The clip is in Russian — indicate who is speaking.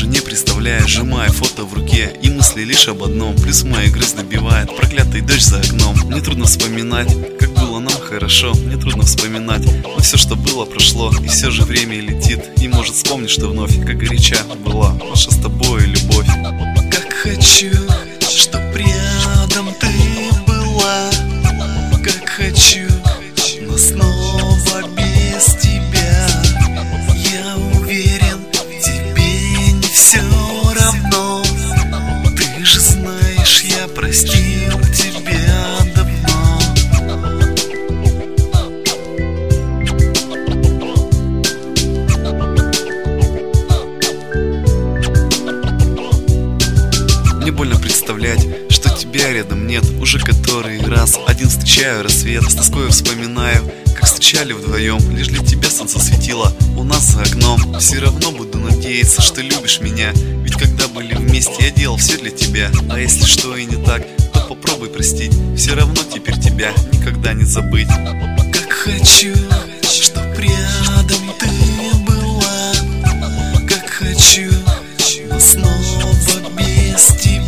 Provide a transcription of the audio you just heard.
Speaker 1: уже не представляю, сжимая фото в руке, и мысли лишь об одном. Плюс моя грусть добивает проклятый дождь за окном. Мне трудно вспоминать, как было нам хорошо. Мне трудно вспоминать, но все, что было, прошло. И все же время летит, и может вспомнишь, что вновь, как горяча была наша с тобой любовь.
Speaker 2: Как хочу, чтоб рядом ты была. Как хочу, но снова без тебя. Я уверен, тебе не все равно. Ты же знаешь, я простил тебя давно.
Speaker 1: Мне больно представлять, что тебя рядом нет. Уже который раз один встречаю рассвет, с тоской вспоминаю, как встречали вдвоем. Лишь для тебя солнце светило у нас за окном. Все равно буду надеяться, что любишь меня, ведь когда были вместе, я делал все для тебя. А если что и не так, то попробуй простить. Все равно теперь тебя никогда не забыть.
Speaker 2: Как хочу, чтоб рядом ты была. Как хочу, но снова без тебя.